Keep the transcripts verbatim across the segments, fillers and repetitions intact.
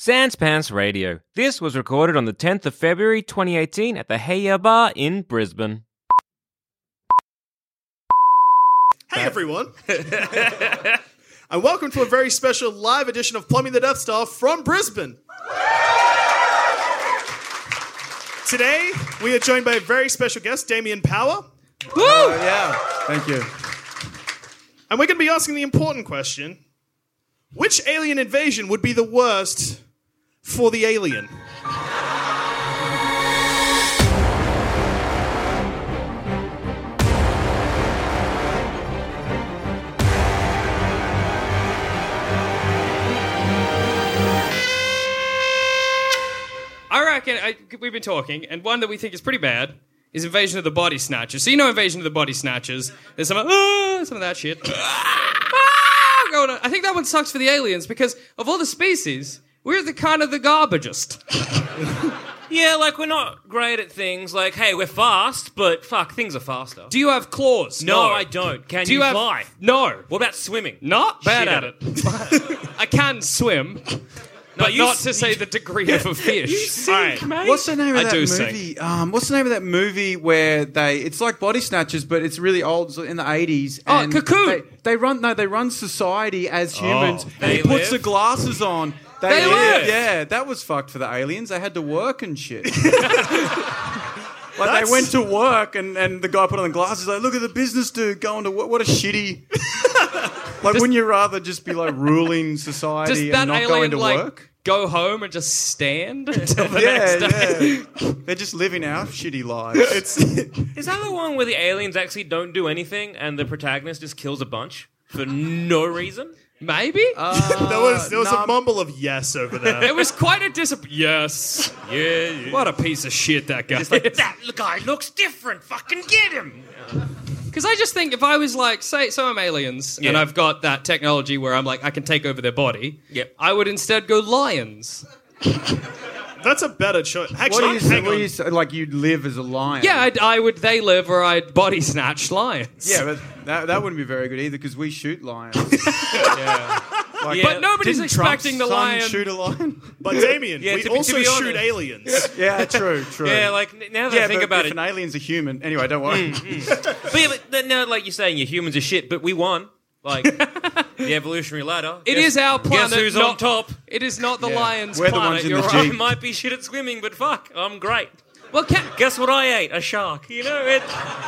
Sans Pants Radio. This was recorded on the tenth of February twenty eighteen at the Heya Bar in Brisbane. Hey everyone, and welcome to a very special live edition of Plumbing the Death Star from Brisbane. Today, we are joined by a very special guest, Damien Power. Woo! Oh, yeah, thank you. And we're going to be asking the important question, which alien invasion would be the worst for the alien? I reckon, I, we've been talking, and one that we think is pretty bad is Invasion of the Body Snatchers. So you know Invasion of the Body Snatchers. There's some, uh, some of that shit. Ah, going on. I think that one sucks for the aliens because of all the species, we're the kind of the garbagest. Yeah, like, we're not great at things. Like, hey, we're fast, but fuck, things are faster. Do you have claws? No, I don't. Can Do you, you have- fly? No. What about swimming? Not bad Shit at at it. I can swim, but you not s- to say the degree of a fish. All right. mate. What's the name of I that do movie? Um, what's the name of that movie where they? It's like Body Snatchers, but it's really old, so in the eighties. Oh, Cocoon! They, they run no, they run society as humans, and They he puts live? the glasses on. They, They live! Yeah, that was fucked for the aliens. They had to work and shit. Like That's- they went to work, and, and the guy put on the glasses. Like, look at the business dude going to work. What a shitty. Like, wouldn't you rather just be like ruling Does society that and not alien, going to like, work? go home and just stand until the Yeah, next day? yeah. They're just living our shitty lives. It's Is that the one where the aliens actually don't do anything and the protagonist just kills a bunch for no reason? Maybe? Uh, there was there was no, a mumble of yes over there. it was quite a disappointment. Yes. Yeah, yeah. What a piece of shit that guy is. That guy looks different. Fucking get him. Because I just think if I was like, say, so I'm aliens, and Yeah. I've got that technology where I'm like, I can take over their body, Yep. I would instead go lions. That's a better choice. What Actually, do you say? hang What do on. you say? Like you'd live as a lion? Yeah, I'd, I would they live or I'd body snatch lions. Yeah, but that, that wouldn't be very good either because we shoot lions. yeah. Like, Yeah. But nobody's didn't expecting Trump's the son lion. shoot a lion? But Damien, Yeah, we to be- to also be shoot honest. aliens. Yeah, true, true. Yeah, like, n- now that yeah, I think but about if it. an alien's a human. Anyway, don't worry. But yeah, but th- now, like you're saying, your humans are shit, but we won. Like, the evolutionary ladder. It Guess- is our planet. Guess who's not, on top? It is not the Yeah. lion's We're the planet. ones in You're the right. Jeep. I might be shit at swimming, but fuck, I'm great. Well, can, Guess what I ate? A shark. You know, it...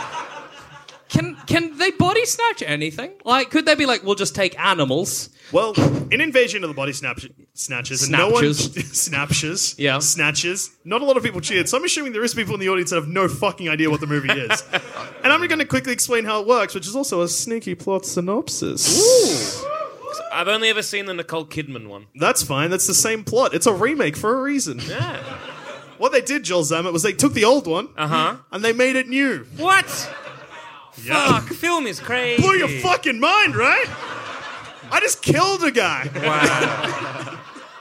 can can they body snatch anything? Like, could they be like, we'll just take animals? Well, in Invasion of the Body snatch- Snatchers, and no one Snatchers. snatches, Yeah. snatches. Not a lot of people cheered, so I'm assuming there is people in the audience that have no fucking idea what the movie is. And I'm going to quickly explain how it works, which is also a sneaky plot synopsis. I've only ever seen the Nicole Kidman one. That's fine. That's the same plot. It's a remake for a reason. Yeah. What they did, Joel Zammett, was they took the old one Uh-huh. and they made it new. What? Yeah. Fuck, film is crazy. Blew your fucking mind, right? I just killed a guy. Wow.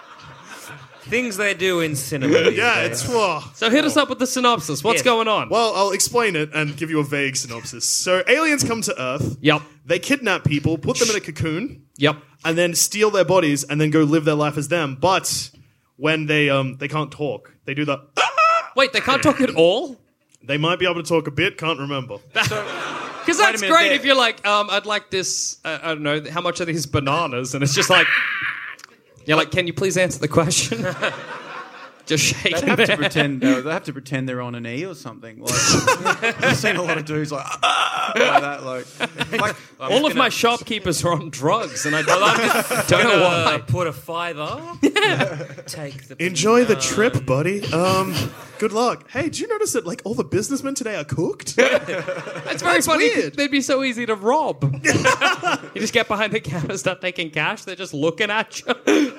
Things they do in cinema. these Yeah, days. it's... Oh. So hit us up with the synopsis. What's Yes. going on? Well, I'll explain it and give you a vague synopsis. So aliens come to Earth. Yep. They kidnap people, put them in a cocoon, Yep. and then steal their bodies and then go live their life as them. But when they um they can't talk, they do the... Wait, they can't talk at all? They might be able to talk a bit, can't remember. Because that's minute, great there- if you're like, um, I'd like this, uh, I don't know, how much are these bananas? And it's just like, you're like, can you please answer the question? Just shaking They have their to pretend. Uh, they have to pretend they're on an E or something. Like, I've seen a lot of dudes like, like that. Like, like All of my shopkeepers are on drugs, and I don't, don't know Uh, why. put a fiver. Take the... Enjoy the trip, buddy. Um, good luck. Hey, did you notice that like all the businessmen today are cooked? It's very funny. weird. They'd be so easy to rob. You just get behind the counter, start taking cash. They're just looking at you.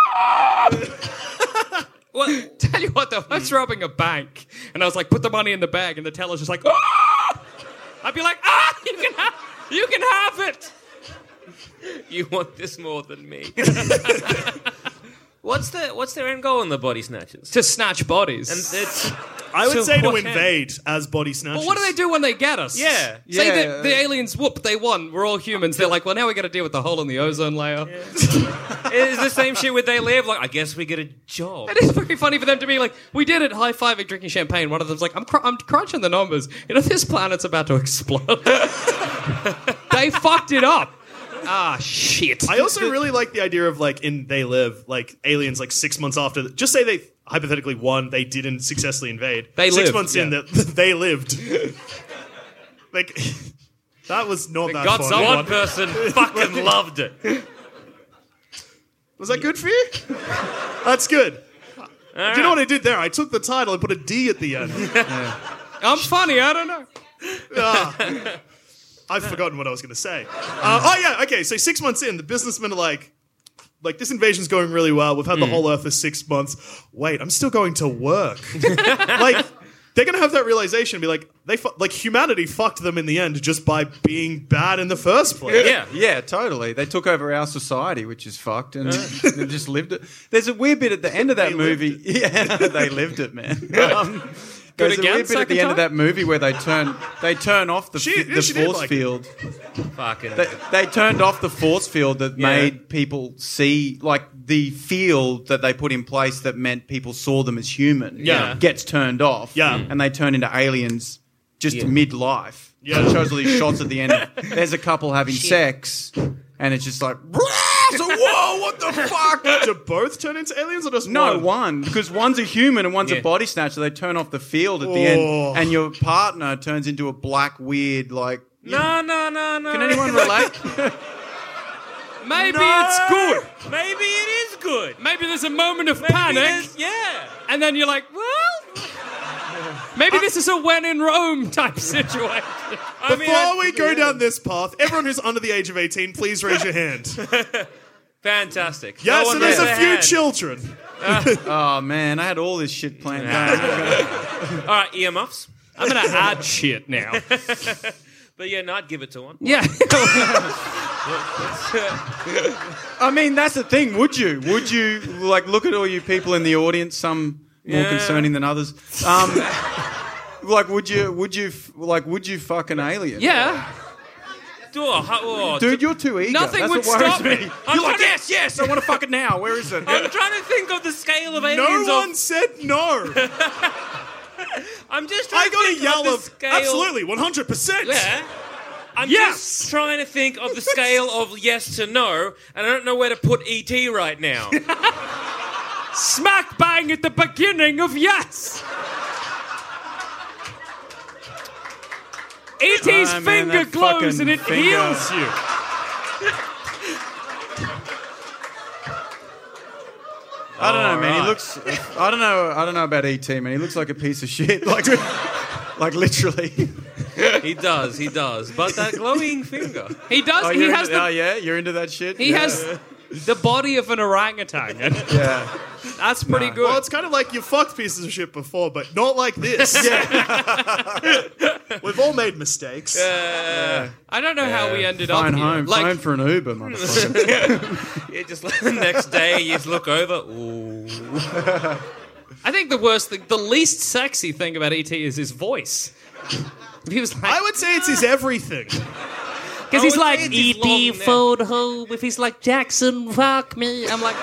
Well, tell you what, though, I was robbing a bank, and I was like, put the money in the bag, and the teller's just like, ah! I'd be like, ah, you can have, you can have it. You want this more than me. What's the what's their end goal in the Body Snatchers? To snatch bodies. And it's I would So say to what can- invade as body snatchers. But what do they do when they get us? Yeah. Say Yeah. that the aliens whoop, they won. We're all humans. They're like, well, now we got to deal with the hole in the ozone layer. It's the same shit with They Live. Like, I guess we get a job. It is very funny for them to be like, we did it, high fiving, drinking champagne. One of them's like, I'm, cr- I'm crunching the numbers. You know, this planet's about to explode. They fucked it up. Ah, shit. I also really like the idea of like in They Live, like aliens like six months after. The, just say they hypothetically won, they didn't successfully invade. They six lived, months in, yeah. that they lived. Like that was not that got fun. someone. One person fucking loved it. Was that good for you? That's good. Do you know what I did there? I took the title and put a D at the end. I'm funny, I don't know. Ah. I've forgotten what I was going to say. Uh, oh yeah, okay. So six months in, the businessmen are like, like this invasion's going really well. We've had the whole Earth for six months. Wait, I'm still going to work. Like they're going to have that realization and be like, they fu- like humanity fucked them in the end just by being bad in the first place. Yeah. Yeah, totally. They took over our society, which is fucked, and they just lived it. There's a weird bit at the end of that They lived movie. Yeah, they lived it, man. Um, Good there's a again, weird bit at second the end of time? that movie where they turn they turn off the She- fi- yeah, the she did force like it. field. Fucking. They, they turned off the force field that Yeah. made people see, like the field that they put in place that meant people saw them as human. Yeah. gets turned off. Yeah. and they turn into aliens just Yeah. mid-life. Yeah. It shows all these shots at the end. There's a couple having sex, and it's just like, so whoa, what the fuck? Do both turn into aliens or just No, one? one, because one's a human and one's Yeah. a body snatcher. They turn off the field at the Oh. end, and your partner turns into a black, weird, like. no, no, no, no. Can anyone relate? Maybe it's good. Maybe it is good. Maybe there's a moment of Maybe panic, there's- Yeah. and then you're like, well, maybe this is a when in Rome type situation. I mean, Before I- we go down this path, everyone who's under the age of eighteen, please raise your hand. Fantastic. Yeah, No so one there's raised a their few hand. children. Oh man, I had all this shit planned out. All right, earmuffs. I'm going to add shit now. But yeah, no, I'd give it to one. Yeah. I mean, that's the thing. Would you? Would you like look at all you people in the audience? Some more Yeah. concerning than others. Um, like, would you? Would you? f- Like, would you fuck an alien? Yeah. Oh, oh, Dude, you're too eager. Nothing That's would what worries stop me. me. I'm You're like, trying to- yes, yes, I want to fuck it now. Where is it? I'm trying to think of the scale of No aliens. of- one said no. I'm just trying I to got a think yell of of the scale. absolutely one hundred percent. Yeah. I'm Yes. just trying to think of the scale of yes to no, and I don't know where to put E T right now. Smack bang at the beginning of yes. E T's Ah, man, finger that glows fucking and it finger. heals you. I don't know, man. He Alright. looks. I don't know. I don't know about E T, man. He looks like a piece of shit. Like, like literally. He does, he does. But that glowing finger. He does. Oh, he you're has into, the. oh yeah, you're into that shit. He yeah. has the body of an orangutan. And Yeah. that's pretty Nah. good. Well, it's kind of like you fucked pieces of shit before, but not like this. Yeah. We've all made mistakes. I don't know how we ended up Phone here. home. Like, Phone for an Uber, motherfucker. Yeah, just like the next day you just look over. Ooh. I think the worst thing, the least sexy thing about E T is his voice. He was like, I would say it's his everything. because I he's would like, say it's E his T long neck. phone home. If he's like, Jackson, fuck me. I'm like,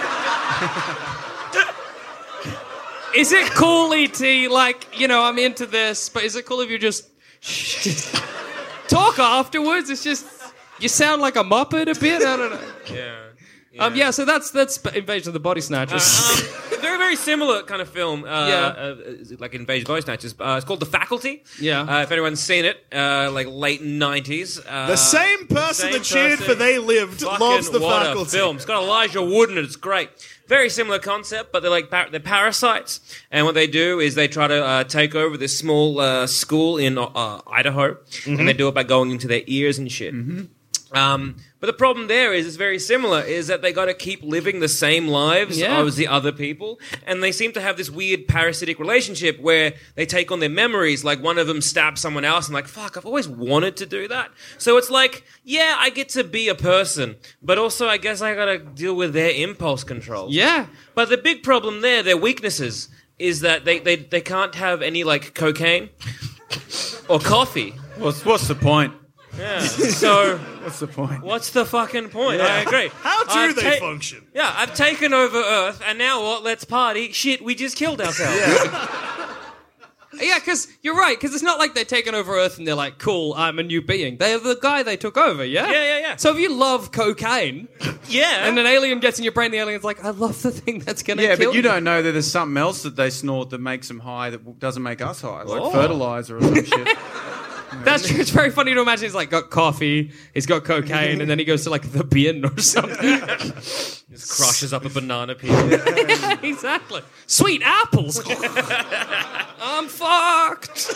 is it cool, E T? Like, you know, I'm into this, but is it cool if you just, just talk afterwards? It's just, you sound like a Muppet a bit. I don't know. Yeah. Um, yeah, so that's that's Invasion of the Body Snatchers. Um, very, very similar kind of film. Uh, Yeah. uh, like Invasion of Body Snatchers. Uh, it's called The Faculty. Yeah. Uh, if anyone's seen it, uh, like late nineties. Uh, The same person same that cheered person. for They Lived Fucking loves the what faculty. A film. It's got Elijah Wood in it. It's great. Very similar concept, but they're like par- they're parasites, and what they do is they try to uh, take over this small uh, school in uh, Idaho, Mm-hmm. and they do it by going into their ears and shit. Um, but the problem there is, it's very similar, is that they got to keep living the same lives Yeah. as the other people, and they seem to have this weird parasitic relationship where they take on their memories, like one of them stabs someone else, and like, fuck, I've always wanted to do that. So it's like, yeah, I get to be a person, but also I guess I got to deal with their impulse control. yeah. But the big problem there, their weaknesses. is that they, they, they can't have any, like, cocaine or coffee. What's what's the point? Yeah. So, What's the point? what's the fucking point? I agree. How do I've they ta- function? Yeah, I've taken over Earth, and now what? Let's party. Shit, we just killed ourselves. Yeah, because you're right, because it's not like they're taking over Earth and they're like, cool, I'm a new being. They're the guy they took over, yeah? Yeah, yeah, yeah. So if you love cocaine, Yeah. and an alien gets in your brain, the alien's like, I love the thing that's going to Yeah, kill but you don't know that there's something else that they snort that makes them high that doesn't make us high, like Oh. fertilizer or some shit. That's true. It's very funny to imagine he's like got coffee, he's got cocaine, and then he goes to like the bin or something. Just crushes up a banana peel. Exactly. Sweet apples. I'm fucked.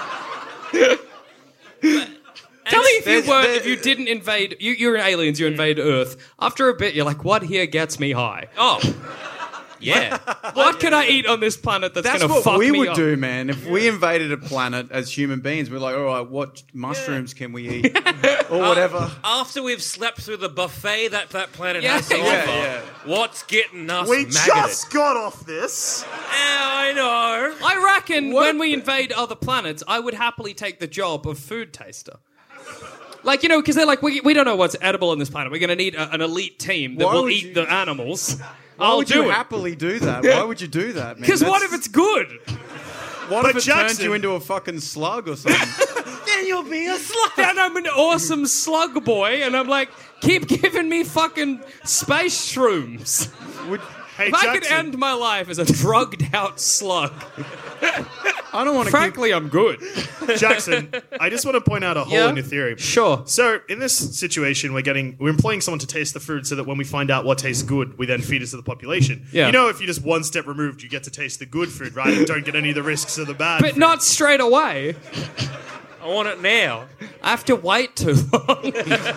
Tell me if you There's- weren't, there- if you didn't invade, you, you're aliens, you invade Earth. After a bit, you're like, what here gets me high? Oh. Yeah. What can I eat on this planet that's, That's going to what fuck we me would up? do, man. If we invaded a planet as human beings, we're like, all right, what mushrooms can we eat? Or whatever. After we've slept through the buffet that that planet Yeah, has to yeah, offer, yeah. what's getting us We maggoted? just got off this. Yeah, I know. I reckon What? when we invade other planets, I would happily take the job of food taster. Like, you know, because they're like, we, we don't know what's edible on this planet. We're going to need a, an elite team that Why will would eat you- the animals. Why I'll would do you it. happily do that? Why would you do that, man? Because what if That's- it's good? What But if it turns Jackson- you into a fucking slug or something? Then you'll be a slut. Then I'm an awesome slug boy, and I'm like, keep giving me fucking space shrooms. Would, Hey, If I could Jackson. end my life as a drugged out slug, I don't want to keep... frankly, I'm good. Jackson, I just want to point out a hole Yeah? in your theory. Sure. So in this situation, we're getting we're employing someone to taste the food so that when we find out what tastes good, we then feed it to the population. Yeah. You know, if you're just one step removed, you get to taste the good food, right? And don't get any of the risks of the bad. But food. not straight away. I want it now. I have to wait too long.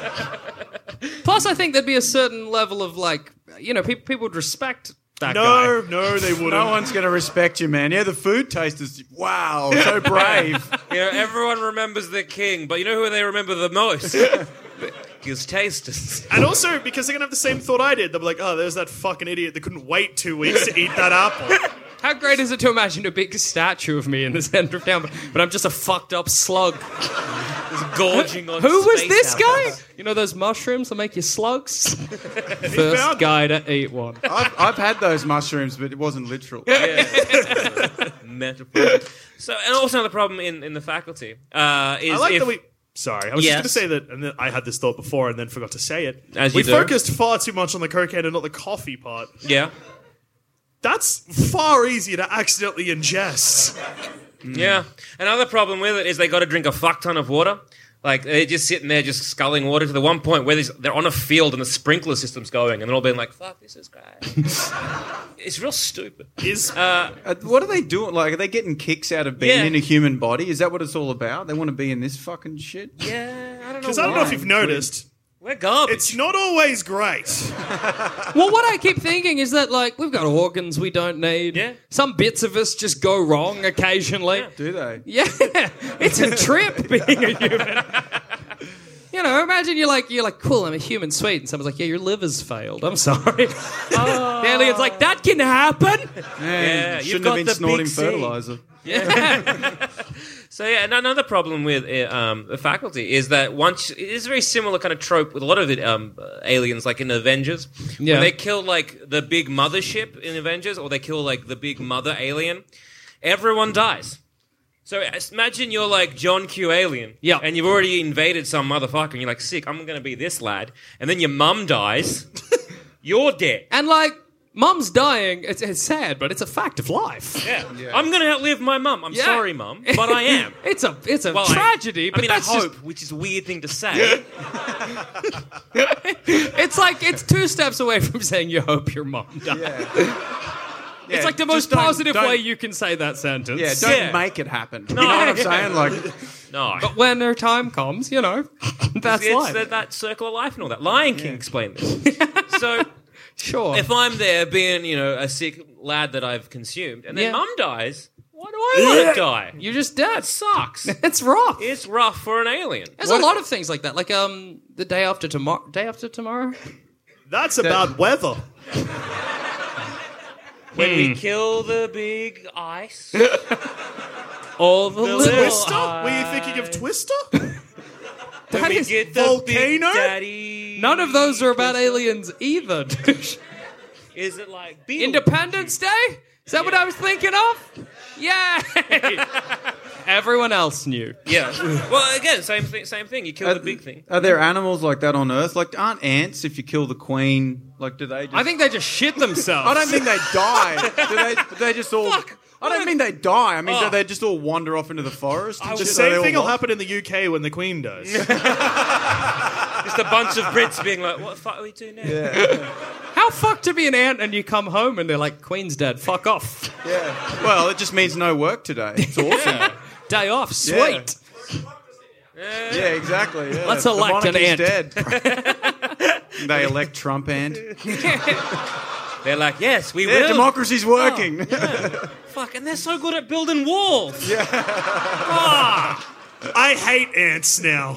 Plus, I think there'd be a certain level of like, you know, people people would respect that No, guy. no, they wouldn't. No one's going to respect you, man. Yeah, the food tasters. Wow, so brave. You know, everyone remembers their king, but you know who they remember the most? His tasters. And also because they're gonna have the same thought I did. They'll be like, "Oh, there's that fucking idiot that couldn't wait two weeks to eat that apple." How great is it to imagine a big statue of me in the center of town, but, but I'm just a fucked up slug. Just gorging on Who was space this guy? apples. You know those mushrooms that make you slugs? found First guy to eat one. I've, I've had those mushrooms, but it wasn't literal. Metaphor. So, and also another problem in, in the faculty uh, is I like if that we. Sorry, I was Yes. just going to say that, and then I had this thought before, and then forgot to say it. As you we do. focused far too much on the cocaine and not the coffee part. yeah. That's far easier to accidentally ingest. Yeah. Another problem with it is they got to drink a fuck ton of water. Like, they're just sitting there just sculling water to the one point where there's- they're on a field and the sprinkler system's going and they're all being like, fuck, this is great. It's real stupid. Is Uh, what are they doing? Like, are they getting kicks out of being Yeah. in a human body? Is that what it's all about? They want to be in this fucking shit? Yeah, I don't know because I don't know why. if you've noticed, We're garbage. it's not always great. Well, what I keep thinking is that, like, we've got organs we don't need. Yeah. Some bits of us just go wrong occasionally. Do they? Yeah. It's a trip being a human. You know, imagine you're like, you're like, cool, I'm a human, sweet. And someone's like, yeah, your liver's failed. I'm sorry. The alien's like, that can happen. Yeah, you've shouldn't got have the been snorting big C. fertilizer. So yeah, and another problem with uh, um, the faculty is that once it is a very similar kind of trope with a lot of it, um, uh, aliens, like in Avengers, Yeah. when they kill like the big mothership in Avengers, or they kill like the big mother alien, everyone dies. So as- imagine you're like John Q Alien, Yeah. and you've already invaded some motherfucker, and you're like, sick, I'm going to be this lad, and then your mum dies, you're dead. And, like, mum's dying. It's, it's sad, but it's a fact of life. Yeah. I'm going to outlive my mum. I'm Yeah. sorry, mum, but I am. It's a it's a Well, I- tragedy, I, but mean, that's I just- hope, which is a weird thing to say. it's like it's two steps away from saying you hope your mum dies. It's like the most just don't- positive don't- way you can say that sentence. Yeah, don't Yeah. make it happen. You know what I'm saying? Like, No. But when their time comes, you know, that's It's life. that, that circle of life and all that. Lion King explained this. So Sure. if I'm there being, you know, a sick lad that I've consumed, and then Yeah. mum dies, why do I want to die? You're just dead. That sucks. It's rough. It's rough for an alien. There's a lot of things like that. Like um, the day after tomorrow. Day after tomorrow. That's about weather. When we kill the big ice. All the, The little Twister? eyes. Were you thinking of Twister? When That we is get the Volcano? big daddy. None of those are about aliens either. Is it like Beatles? Independence Day? Is that what I was thinking of? Yay! Everyone else knew. Yeah. Well, again, same thing. Same thing. You kill Are, the big thing. are there animals like that on Earth? Like, aren't ants, if you kill the queen, like, do they just... I think they just shit themselves. I don't think they die. do they, do they just all... Fuck. I don't mean they die. I mean, Oh. do they just all wander off into the forest? and The just- they same all thing will lost? happen in the U K when the Queen dies. Just a bunch of Brits being like, "What the fuck are we doing now?" How fucked to be an ant and you come home and they're like, Queen's dead, fuck off. Yeah. Well, it just means no work today. It's awesome. Day off, sweet. Yeah, exactly. Yeah. Let's The elect an monarchy's ant. dead. They elect Trump ant. They're like, "Yes, we Yeah, will." democracy's working. Fuck, and they're so good at building walls. Yeah. I hate ants now.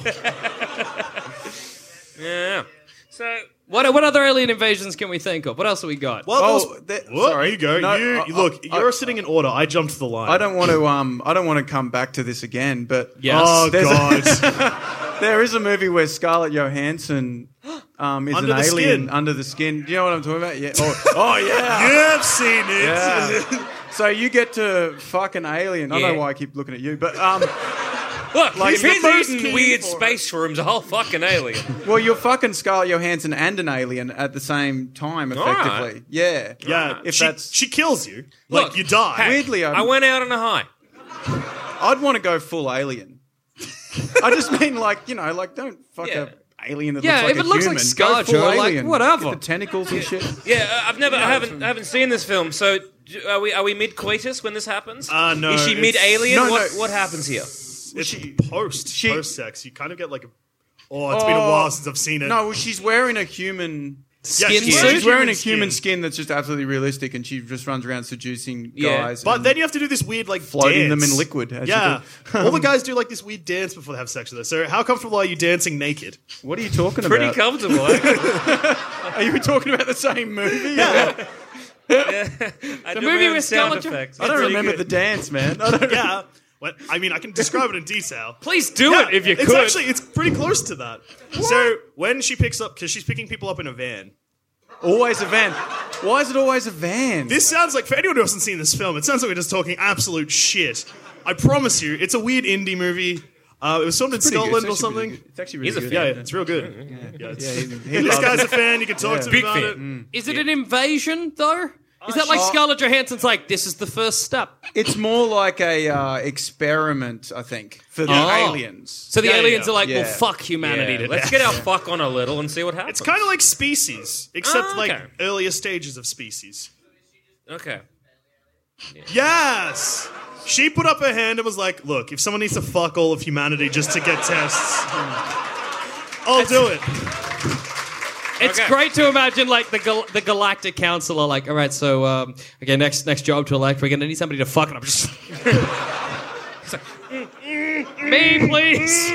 Yeah. So What, what other alien invasions can we think of? What else have we got? Well, Oh, those- that- What? sorry. You go. No, you I- look. I- you're I- sitting in order. I jumped the line. I don't want to. Um, I don't want to come back to this again, but Yes. Oh There's a- God. there is a movie where Scarlett Johansson um, is Under an the alien skin. under the skin. Do you know what I'm talking about? Yeah. Oh, oh yeah. You've seen it. Yeah. So you get to fuck an alien. I don't Yeah. know why I keep looking at you, but um, look, Like, if the he's first eating key weird for space shrooms, a whole fucking alien. well, you're fucking Scarlett Johansson and an alien at the same time, effectively. right. Yeah. Yeah. If she, that's she kills you. Like Look, you die. hey, weirdly, I'm, I went out on a high. I'd want to go full alien. I just mean like you know, like don't fuck Yeah. a alien that Yeah, looks like if a it looks human. like Go full ScarJo, like, alien. whatever. Get the tentacles and shit. Yeah, uh, I've never, I haven't, I haven't seen this film. So, do- are we, are we mid coitus when this happens? Uh, no, Is she it's- mid alien? no, what, no. what happens here? It's post she- post sex. You kind of get like a. Oh, it's been a Oh. while since I've seen it. No, well, she's wearing a human. Yeah, Skin she's suit? wearing She's wearing a skin. human skin that's just absolutely realistic, and she just runs around seducing Yeah. guys. But and then you have to do this weird like floating them dance. in liquid. As Yeah, you do. all the guys do like this weird dance before they have sex with us. So how comfortable are you dancing naked? What are you talking Pretty about? comfortable. eh? Are you talking about the same movie? Yeah, I do movie my own with sound Scarlett Jo- effects. I don't Pretty remember good. the dance, man. I don't yeah. What, I mean, I can describe it in detail. Please do Yeah, it if you it's could. actually it's pretty close to that. So when she picks up, because she's picking people up in a van. Always a van. Why is it always a van? This sounds like, for anyone who hasn't seen this film, it sounds like we're just talking absolute shit. I promise you, it's a weird indie movie. Uh, it was filmed in Pretty good. Scotland or It's actually something. really good. It's actually really He's a good. Yeah, yeah, it's real good. Yeah, it's, Yeah, he, he this loves guy's it. a fan. You can talk to him Big about fan. it. Is it an invasion, though? Is that like she- Scarlett Johansson's like, this is the first step? It's more like a uh, experiment, I think, for the Oh. aliens. So the Yeah, yeah, aliens yeah. are like, well, Yeah. fuck humanity Yeah, today. let's get our fuck on a little and see what happens. It's kind of like Species, except Ah, like okay. earlier stages of Species. Okay. Yes! She put up her hand and was like, look, if someone needs to fuck all of humanity just to get tests, I'll do it. It's Okay. great to imagine like the gal- the Galactic Council are like, all right, so um, okay, next next job to elect, we're gonna need somebody to fuck, and I'm just me, please.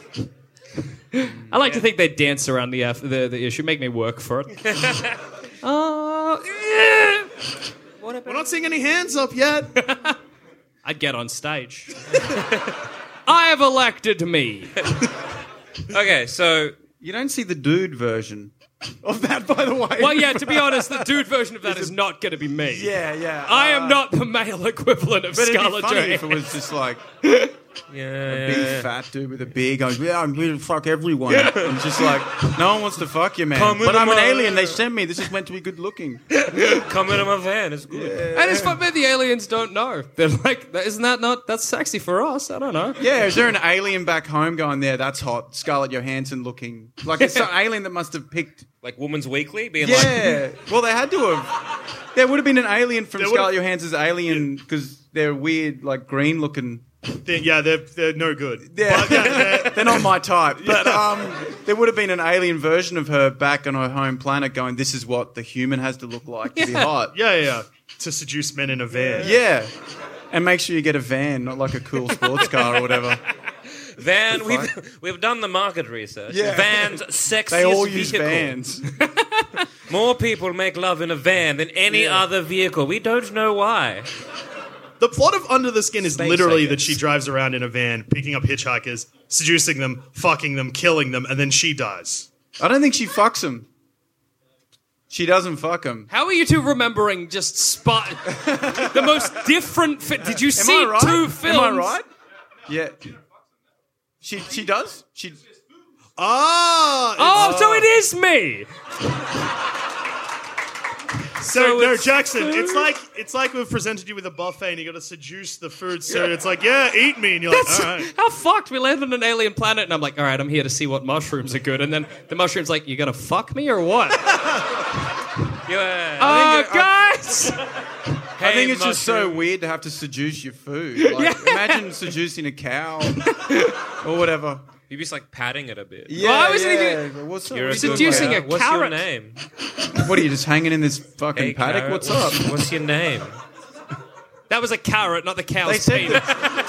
I like to think they dance around the, F- the the issue, make me work for it. uh, We're not seeing any hands up yet. I'd get on stage. I have elected me. Okay, so You don't see the dude version of that, by the way. Well, yeah, to be honest, the dude version of that is not going to be me. yeah, yeah. I uh, am not the male equivalent of But it'd be Scarlett funny if it Johansson. was just like yeah, a yeah, big yeah. fat dude with a beard going, yeah, I'm here to fuck everyone. I'm just like, no one wants to fuck you, man. Come but into I'm an my- alien. They sent me. This is meant to be good looking. Come into my van. It's good. And it's fun, the aliens don't know. They're like, isn't that not, that's sexy for us? I don't know. Yeah, is there an alien back home going, there, that's hot, Scarlett Johansson looking? Like, it's some alien that must have picked... Like Woman's Weekly, being like, Yeah. Well, they had to have... There would have been an alien from There would've- Scarlett Johansson's Alien, because they're weird, like, green-looking... They- yeah, they're, they're no good. Yeah, But, yeah, they're- they're not my type. But um, there would have been an alien version of her back on her home planet going, this is what the human has to look like to be hot. yeah, yeah, yeah. To seduce men in a van. Yeah. And make sure you get a van, not like a cool sports car or whatever. van. We've we've done the market research. Yeah. Vans, sexiest They all use vehicle. vans. More people make love in a van than any Yeah. other vehicle. We don't know why. The plot of Under the Skin is Space, literally I that guess. she drives around in a van, picking up hitchhikers, seducing them, fucking them, killing them, and then she dies. I don't think she fucks him. She doesn't fuck him. How are you two remembering just spot the most different? Fi- Did you Am see I right? two films? Am I right? Yeah. She she does. She. Ah! Oh, so it is me. So, So no, it's Jackson, food? it's like it's like we've presented you with a buffet and you got to seduce the food. So it's like, yeah, eat me, and you're That's like, all right. how fucked. We land on an alien planet, and I'm like, all right, I'm here to see what mushrooms are good. And then the mushroom's like, you gonna fuck me or what? Yeah. Oh, think it- guys. I think it's just so weird to have to seduce your food. Like, imagine seducing a cow or whatever. You're just like patting it a bit. Yeah, I was yeah. thinking- What's up? You're a Seducing good a guy. What's carrot. your name? What are you just hanging in this fucking Hey, paddock? carrot, What's up? What's your name? That was a carrot, not the They cow's said penis.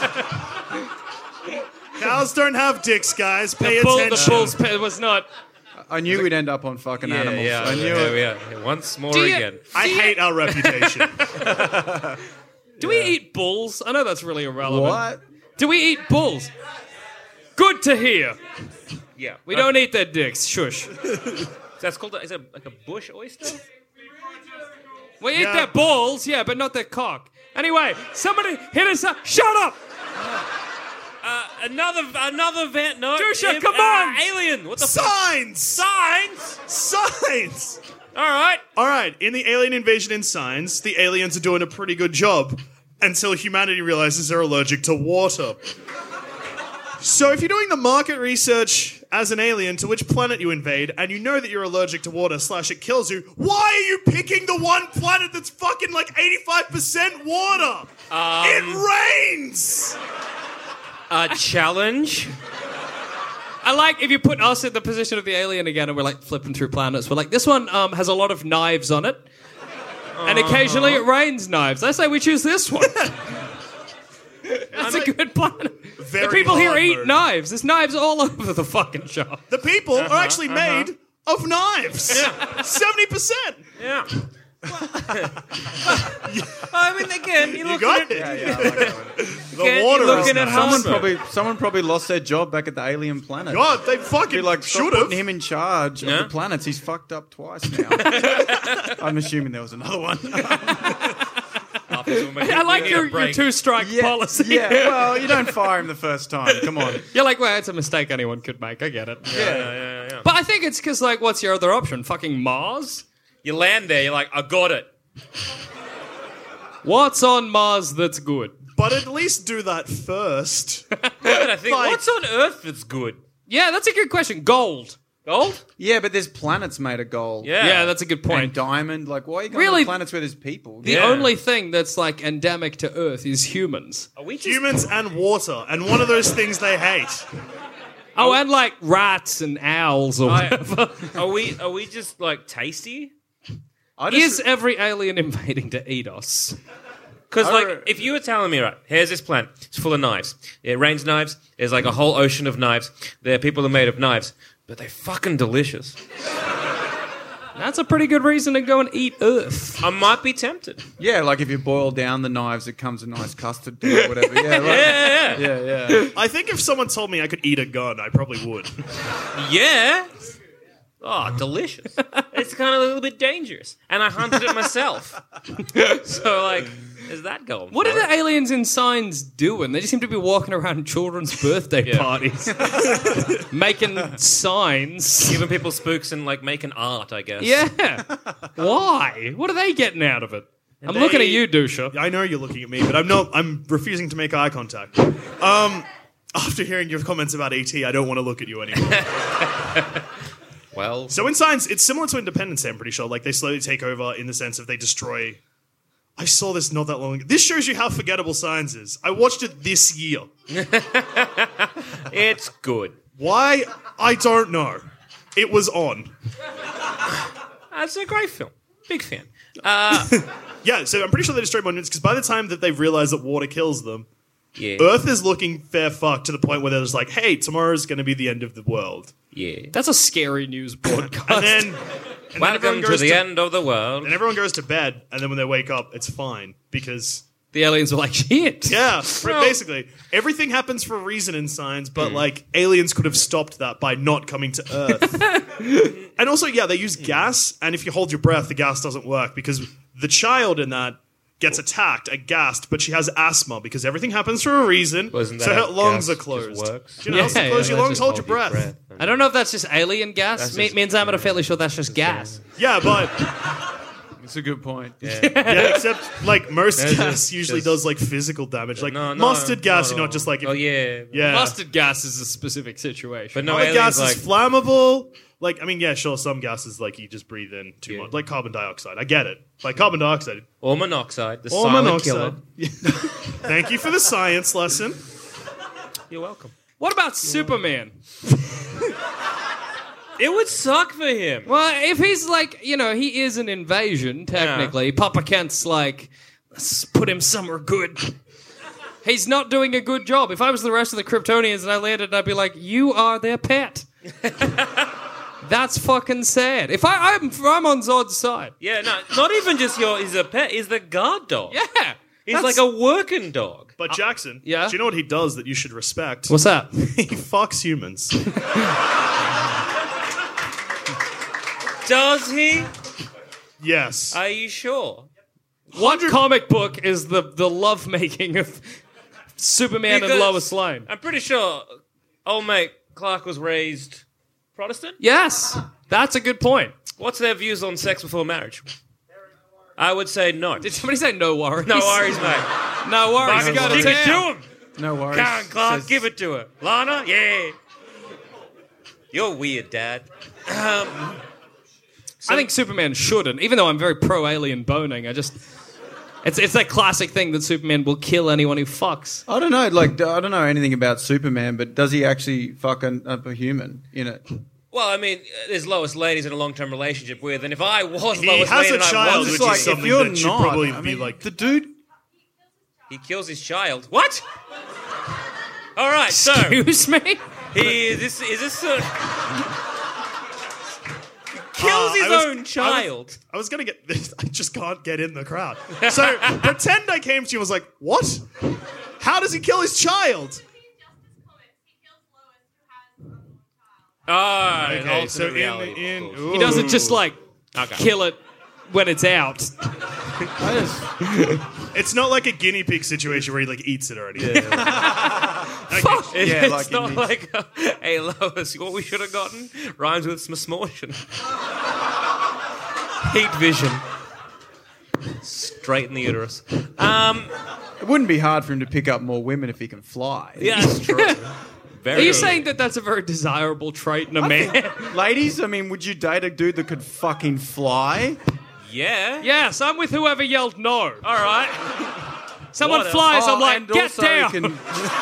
Cows don't have dicks, guys. Pay The, bull, the attention. bull's pe- was not. I knew we'd end up on fucking Yeah, animals. yeah, I knew yeah, it. yeah. Once more Do you- again. I Do you- hate our reputation. Do we eat bulls? I know that's really irrelevant. What? Do we eat bulls? Good to hear. Yeah. We don't eat their dicks. Shush. That's called. A, is it like a bush oyster? We eat Yeah. their balls, yeah, but not their cock. Anyway, somebody hit us up. Shut up! Uh, another, another van. No, Dusha, im- come uh, on! alien. What the fuck? Signs! Signs. Signs! All right. All right, in the alien invasion in Signs, the aliens are doing a pretty good job until humanity realizes they're allergic to water. So if you're doing the market research as an alien to which planet you invade, and you know that you're allergic to water slash it kills you, why are you picking the one planet that's fucking like eighty-five percent water? it rains! A challenge. I like if you put us in the position of the alien again and we're like flipping through planets. We're like, this one um, has a lot of knives on it. And occasionally it rains knives. I say we choose this one. That's a good planet. Very the people here hard eat mode. knives. There's knives all over the fucking shop. The people are actually made of knives. seventy percent. Yeah. I mean, again, you You look got at it. Yeah, yeah, I like that one. The Again, water you're is looking at nice. Someone Harvard. probably, someone probably lost their job back at the alien planet. God, they Be fucking like, stop should have. putting him in charge Yeah. of the planets. He's fucked up twice now. I'm assuming there was another one. I like your, your two-strike policy. yeah. Well, you don't fire him the first time. Come on. You're like, well, it's a mistake anyone could make. I get it. Yeah, yeah, yeah. But I think it's because, like, what's your other option? Fucking Mars? You land there, you're like, I got it. What's on Mars that's good? But at least do that first. And I think, Like- what's on Earth that's good? Yeah, that's a good question. Gold. Gold? Yeah, but there's planets made of gold. Yeah. Yeah, that's a good And point. diamond. Like, why are you going Really, to planets where there's people? The Yeah. only thing that's, like, endemic to Earth is humans. Are we just Humans and water, and one of those things they hate. Oh, and, like, rats and owls or I- whatever. Are we? Are we just like tasty? I just, Is every alien invading to eat us? Because I like, re- if you were telling me, right, here's this planet, it's full of knives. It rains knives. There's like a whole ocean of knives. There are people who are made of knives, but they're fucking delicious. That's a pretty good reason to go and eat Earth. I might be tempted. yeah, like if you boil down the knives, it comes a nice custard to or whatever. Yeah, right. Yeah, yeah, yeah, yeah. I think if someone told me I could eat a gun, I probably would. yeah. Oh, delicious. It's kind of a little bit dangerous, and I hunted it myself. So like, is that going? What for are it? the aliens in Signs doing? They just seem to be walking around children's birthday Yeah. parties, making signs. Giving people spooks and like making art, I guess. Yeah. Why? What are they getting out of it? I'm They- looking at you, Dusha. I know you're looking at me, but I'm not. I'm refusing to make eye contact. Um, after hearing your comments about E T, I don't want to look at you anymore. Well, So in Science, it's similar to Independence Day, I'm pretty sure. Like, they slowly take over in the sense of they destroy... I saw this not that long ago. This shows you how forgettable Science is. I watched it this year. it's good. Why? I don't know. It was on. That's a great film. Big fan. Yeah, so I'm pretty sure they destroy monuments because by the time that they've realized that water kills them, Yeah. Earth is looking fair fucked to the point where they're just like, hey, tomorrow's going to be the end of the world. Yeah. That's a scary news broadcast. And then, and then Welcome everyone to goes the to, end of the world. and everyone goes to bed, and then when they wake up, it's fine because the aliens were like, shit. yeah, Well- basically everything happens for a reason in science, but like aliens could have stopped that by not coming to Earth. And also, yeah, they use gas, and if you hold your breath, the gas doesn't work because the child in that gets attacked, aghast, but she has asthma because everything happens for a reason. Wasn't so that her how lungs gas are just closed. works? Do you know how Yeah, to close yeah, your that's lungs? just Hold your breath. I don't know if that's just alien gas. That's Me, just- me and Sam are fairly sure that's just gas. Yeah, but It's a good point. yeah, except like most That's gas just- usually just- does like physical damage. Like No, no, mustard gas, no, you know, no. just like if, Oh, yeah. yeah. Mustard gas is a specific situation. But no Other aliens gas like... is flammable. Like, I mean, yeah, sure, some gases like you just breathe in too Yeah. much, like carbon dioxide. I get it. Like carbon dioxide. or monoxide, the Or silent monoxide. killer. Thank you for the science lesson. You're welcome. What about Superman? It would suck for him. Well, if he's like, you know, he is an invasion, technically. Papa Kent's like, let's put him somewhere good. He's not doing a good job. If I was the rest of the Kryptonians and I landed, I'd be like, you are their pet. That's fucking sad. If I, I'm, I'm on Zod's side. Yeah, no, not even just your... He's a pet. He's the guard dog. Yeah. He's that's- like a working dog. But Jackson, yeah? do you know what he does that you should respect? What's that? He fucks humans. Does he? Yes. Are you sure? What comic book is the, the lovemaking of Superman Because and Lois Lane? I'm pretty sure old mate Clark was raised Protestant. Yes. That's a good point. What's their views on sex before marriage? I would say no. Did somebody say no worries? No worries, mate. No worries. Fucking Go to stick it town. to him. No worries. Karen Clark, Says- give it to her. Lana, yeah. You're weird, Dad. Um, I think Superman shouldn't, even though I'm very pro-alien boning. I just... It's it's that classic thing that Superman will kill anyone who fucks. I don't know. Like, I don't know anything about Superman, but does he actually fuck a, a human in it? well, I mean, there's Lois Lane he's in a long-term relationship with, and if I was He Lois has Lane a and I child, was, which It's like, is if something you're that should not, probably I be mean, like- the dude. he kills his child. What? All right, so Excuse me? he is this is this a, kills Uh, his I was- own child. I was gonna get this. I just can't get in the crowd. So pretend I came to you and was like, "What? How does he kill his child?" Oh, Okay, so in, in He doesn't just, like, Okay. kill it when it's out. I just, it's not like a guinea pig situation where he like eats it already. Okay. Yeah, it's like it not needs- like, a, hey Lois, what we should have gotten rhymes with smortion. Heat vision. Straight in the uterus. Um, it wouldn't be hard for him to pick up more women if he can fly. yeah, that's true. Very Are you good. saying that that's a very desirable trait in a man? Ladies, I mean, would you date a dude that could fucking fly? Yeah. Yes, I'm with whoever yelled no. All right. Someone What else? flies, I'm Oh, like, and get also down. He can,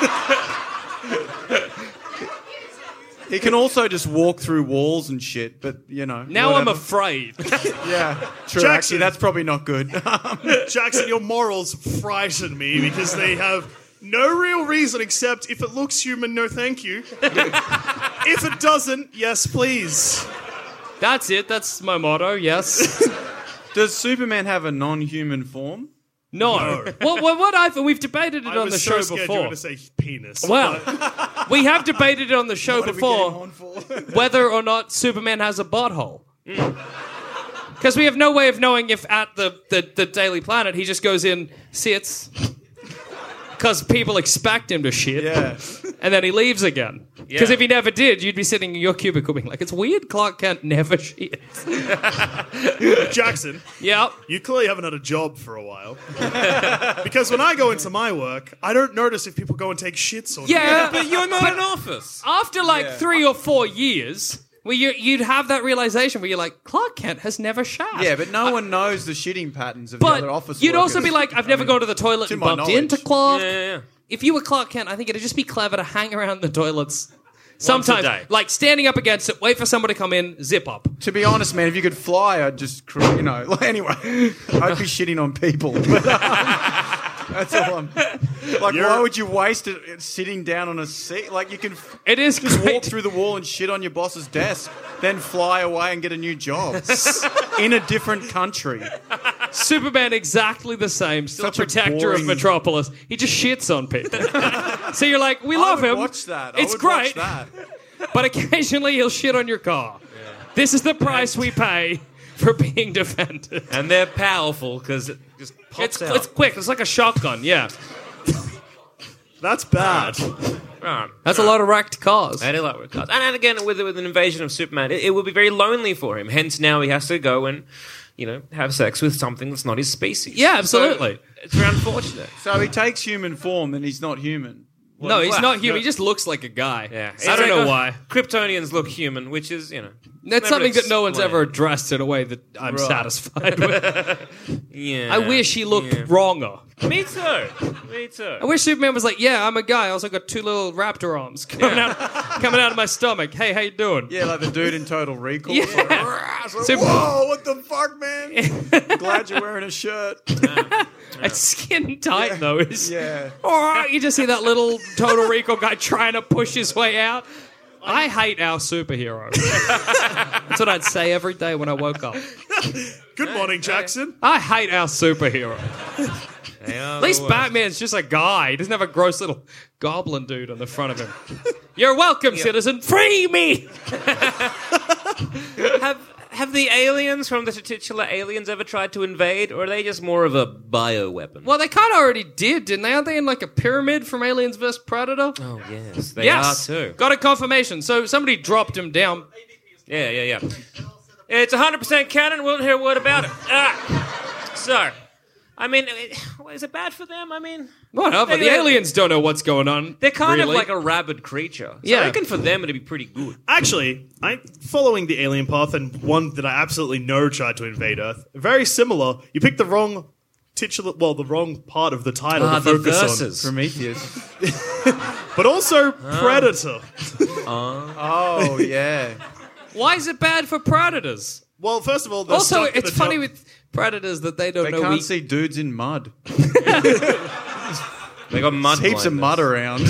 he can also just walk through walls and shit, but, you know. Now I'm whatever. afraid. Yeah, true. Jackson. Actually, that's probably not good. Jackson, your morals frighten me because they have no real reason except if it looks human, no thank you. If it doesn't, yes, please. That's it. That's my motto, yes. Does Superman have a non-human form? No. What, what, what I've, we've debated it I on was the so show scared you were before. going to say penis. Well, we have debated it on the show What are we getting before on for? whether or not Superman has a butthole. Because we have no way of knowing if at the, the, the Daily Planet he just goes in, sits, because people expect him to shit, Yeah. and then he leaves again. Because Yeah. if he never did, you'd be sitting in your cubicle being like, it's weird Clark Kent never shit. Jackson, Yep. you clearly haven't had a job for a while. Because when I go into my work, I don't notice if people go and take shits or not. Yeah, But you're not in office. after like Yeah. three or four years, where you, you'd have that realization where you're like, Clark Kent has never shat. Yeah, but no one knows the shitting patterns of the other But office you'd also workers. be like, I've never I mean, gone to the toilet to and my bumped knowledge. into Clark. Yeah, yeah, yeah. If you were Clark Kent, I think it'd just be clever to hang around the toilets sometimes. day. Like standing up against it, wait for someone to come in, zip up. To be honest, man, if you could fly, I'd just, cr- you know. Anyway, I'd be shitting on people. But, um, That's all I'm. Like, You're- why would you waste it sitting down on a seat? Like, you can f- It is just great. walk through the wall and shit on your boss's desk, then fly away and get a new job in a different country. Superman exactly the same, still Such a protector of boring- Metropolis. He just shits on people. So you're like, we love I would him. watch that. It's I would great, Watch that. but occasionally he'll shit on your car. This is the price we pay for being defended. And they're powerful because it just pops It's out. it's quick. It's like a shotgun. Yeah, That's bad. Right. that's a lot of wrecked cars. I do like work cars. And, and again, with, with an invasion of Superman, it, it will be very lonely for him. Hence, now he has to go and, you know, have sex with something that's not his species. Yeah, absolutely. So, it's very unfortunate. So he takes human form, and he's not human. No, he's Well, not human. no. He just looks like a guy. Yeah. I don't know It's why. like, uh, Kryptonians look human, which is, you know. That's never something that no one's explained. ever addressed in a way that I'm Right. satisfied with. Yeah. I wish he looked Yeah. wronger. Me too. Me too. I wish Superman was like, yeah, I'm a guy. I also got two little raptor arms coming out, coming out of my stomach. Hey, how you doing? Yeah, like the dude in Total Recall. Yeah. It's like, "Rah!" It's like, Super- whoa, what the fuck, man? Glad you're wearing a shirt. It's skin tight though. It's, Yeah. Oh, you just see that little Total Recall guy trying to push his way out. I hate our superhero. That's what I'd say every day when I woke up. Good morning, Jackson. I hate our superhero. They are At the least worst. Batman's just a guy. He doesn't have a gross little goblin dude on the front of him. You're welcome, citizen. Free me! Have have the aliens from the titular aliens ever tried to invade, or are they just more of a bioweapon? Well, they kind of already did, didn't they? Aren't they in like a pyramid from Aliens versus Predator? Oh yes, they yes. are too. Got a confirmation. So somebody dropped him down. Yeah, yeah, yeah. It's one hundred percent canon. We'll hear a word about it. Ah. So, I mean, it- is it bad for them? I mean, Whatever. They- The aliens don't know what's going on. they're kind really. of like a rabid creature. So Yeah. I reckon for them it'd be pretty good. Actually, I'm following the alien path, and one that I absolutely know tried to invade Earth. Very similar. You picked the wrong titular, well, the wrong part of the title Ah, to the focus verses. Prometheus. on, but also Predator. Oh, yeah. Why is it bad for predators? Well, first of all, they're Also, stuck in it's the funny top- with predators that they don't They know can't we... see dudes in mud. They got mud. Heaps of blindness. mud around.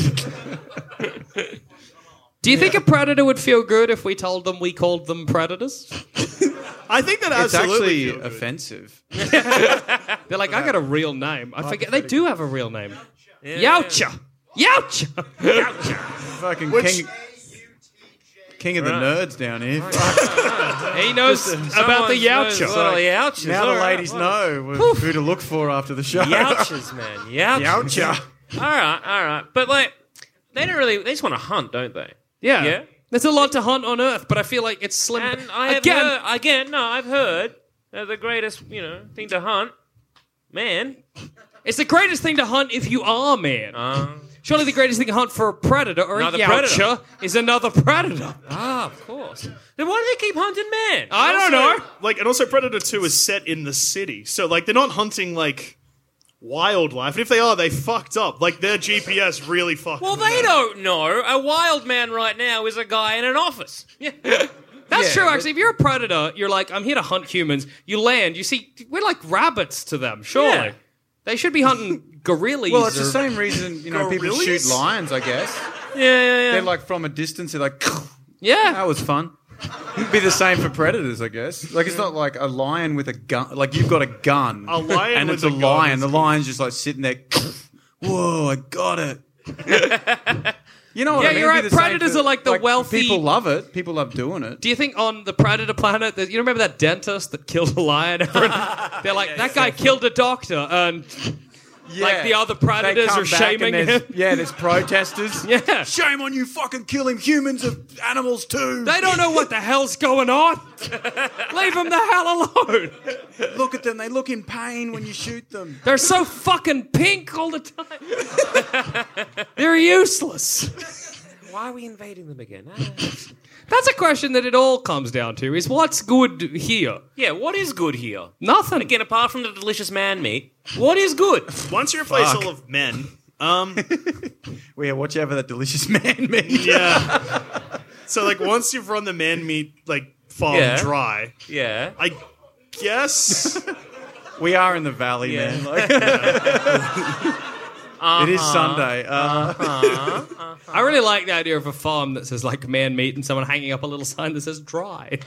Do you think a predator would feel good if we told them we called them predators? I think that It's absolutely actually feel good. offensive. They're like, I got a real name. I forget. They do have a real name. Youcha. Youcha. Fucking Which- king, king of the nerds down here. He knows about the Someone's Youcha. knows Little Youches. Now the All right, ladies well, know who to look for after the show. Youches, man. Youches. Youcha. All right, all right. But like, they don't really. They just want to hunt, don't they? Yeah. Yeah. There's a lot to hunt on Earth, but I feel like it's slim. And I have Again, heard, again, no, I've heard that the greatest, you know, thing to hunt, man. it's the greatest thing to hunt if you are man. Uh, Surely the greatest thing to hunt for a predator or a Another Youcha predator. is another predator. ah, of course. Then why do they keep hunting man? I don't Also- know. Like, and also Predator two is set in the city, so like they're not hunting like wildlife. And if they are, they fucked up. Like their G P S really fucked. Well, them they up. don't know. A wild man right now is a guy in an office. That's Yeah, true, but- actually. If you're a predator, you're like, I'm here to hunt humans. You land, you see, we're like rabbits to them, surely. Yeah. They should be hunting gorillas. Well, it's or- the same reason, you know, people Gorillas? shoot lions, I guess. Yeah, yeah, yeah. They're like from a distance, they're like, Yeah. that was fun. It'd be the same for predators, I guess. Like, it's not like a lion with a gun. Like, you've got a gun. A lion and with it's a a gun lion. is The cool. lion's just like sitting there. Whoa, I got it. You know what Yeah, I mean? you're It'd be right. the same Predators for- are like the wealthy- People love it. People love doing it. Do you think on the predator planet, that, you remember that dentist that killed a lion? They're like, that guy killed a doctor, and like the other They predators come are back shaming and there's- him. Yeah, there's protesters. Yeah. Shame on you fucking killing humans of animals too. They don't know what the hell's going on. Leave them the hell alone. Look at them. They look in pain when you shoot them. They're so fucking pink all the time. They're useless. Why are we invading them again? Ah. That's a question that it all comes down to, is what's good here? Yeah, what is good here? Nothing. Again, apart from the delicious man meat, what is good? Once you replace Fuck. all of men, um, Well, yeah, watch out for that delicious man meat. yeah. So like once you've run the man meat like farm Yeah. dry, Yeah. I guess We are in the valley, Yeah. man. Like, It is Sunday. Uh, I really like the idea of a farm that says like man meat and someone hanging up a little sign that says dry.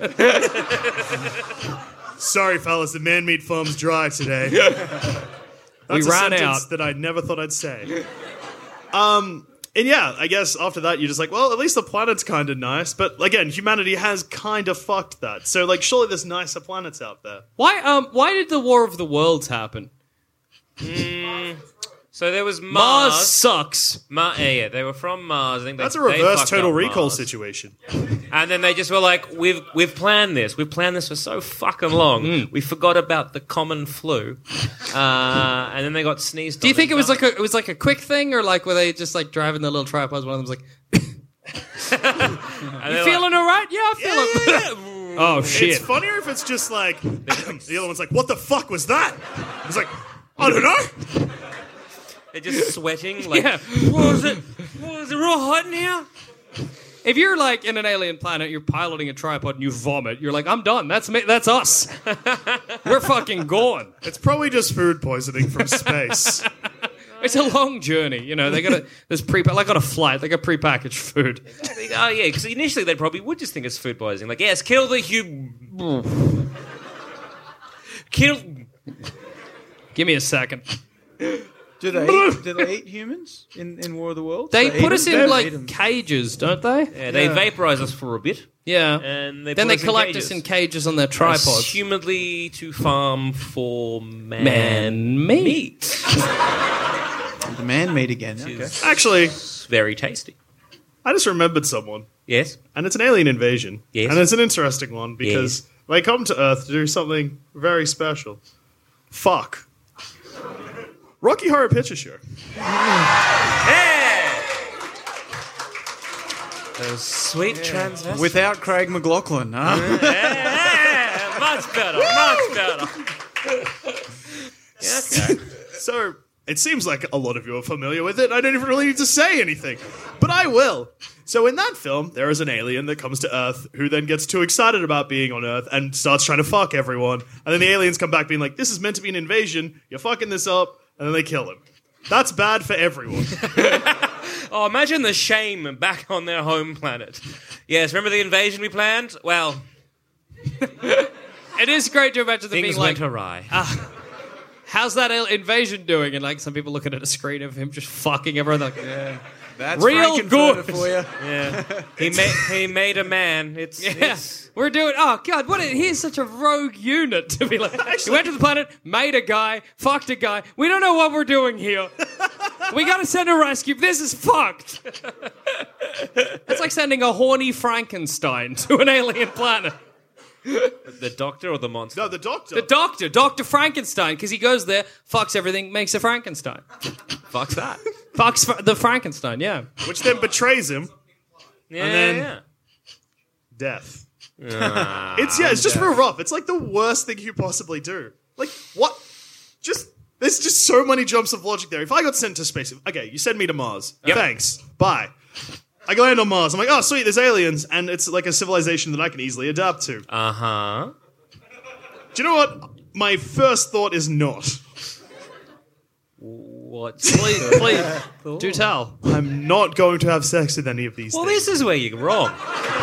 Sorry, fellas, the man meat farm's dry today. We That's a ran sentence out. that I never thought I'd say. Um, and yeah, I guess after that you're just like, well, at least the planet's kind of nice. But again, humanity has kind of fucked that. So like, surely there's nicer planets out there. Why um why did the War of the Worlds happen? So there was Mars Mars. sucks. Ma- yeah, yeah, they were from Mars. I think they, That's a they reverse fucked Total up Recall Mars. situation. And then they just were like, "We've we've planned this. We've planned this for so fucking long. Mm. We forgot about the common flu." Uh, and then they got sneezed. Do you on think it and was died. like a it was like a quick thing, or like were they just like driving their little tripods? One of them was like, And "You they're feeling all right? Yeah, I feel Yeah, it." yeah, yeah. Oh shit! It's funnier if it's just like the other one's like, "What the fuck was that?" It's like, I don't know. They're just sweating. Like, Yeah. what was it? What was it? Real hot in here? If you're like in an alien planet, you're piloting a tripod and you vomit, you're like, I'm done. That's me. That's us. We're fucking gone. It's probably just food poisoning from space. It's a long journey, you know. They got there's pre like on a flight, they got prepackaged food. Oh yeah, because initially they probably would just think it's food poisoning. Like, yes, kill the hum. kill. Give me a second. do they eat, do they eat humans in, in War of the Worlds? They eat put us them? in They like eat 'em. cages, don't they? Yeah, they Yeah. vaporize us for a bit, Yeah. and they Then put they us in collect cages. us in cages on their tripods. Assumedly to farm for man, Man meat. meat. The man meat again. Okay. Actually, It's very tasty. I just remembered someone, Yes. and it's an alien invasion. Yes. And it's an interesting one because Yes. they come to Earth to do something very special. Fuck. Rocky Horror Picture Show. Hey! Those sweet transvestites. Without Craig McLaughlin, huh? Yeah, much better, much better. Yeah, okay. So, it seems like a lot of you are familiar with it. I don't even really need to say anything. But I will. So in that film, there is an alien that comes to Earth who then gets too excited about being on Earth and starts trying to fuck everyone. And then the aliens come back being like, this is meant to be an invasion. You're fucking this up. And then they kill him. That's bad for everyone. Oh, imagine the shame back on their home planet. Yes, remember the invasion we planned? Well, It is great to imagine them things being like, went awry. how's that al- invasion doing? And like some people looking at a screen of him just fucking everyone. They're like, yeah. That's Real Frankenfurter good. for you. Yeah, he made he made a man. It's, Yeah, it's we're doing. Oh God, what? A, he's such a rogue unit to be like. He went to the planet, made a guy, fucked a guy. We don't know what we're doing here. We got to send a rescue. This is fucked. It's like sending a horny Frankenstein to an alien planet. the doctor or the monster. No, the doctor. The doctor, Doctor Frankenstein, because he goes there, fucks everything, makes a Frankenstein. Fuck's that. Fucks fr- the Frankenstein. Yeah. which then betrays him. Yeah, And then- yeah. Death. Ah, It's, yeah, it's just real rough. It's like the worst thing you possibly do. Like, what? Just, there's just so many jumps of logic there. If I got sent to space, okay, you send me to Mars. Yep. Thanks. Bye. I land on Mars. I'm like, oh, sweet, there's aliens. And it's like a civilization that I can easily adapt to. Uh huh. Do you know what? My first thought is not. What? Please, please, do tell. I'm not going to have sex with any of these Well, things. this is where you're wrong.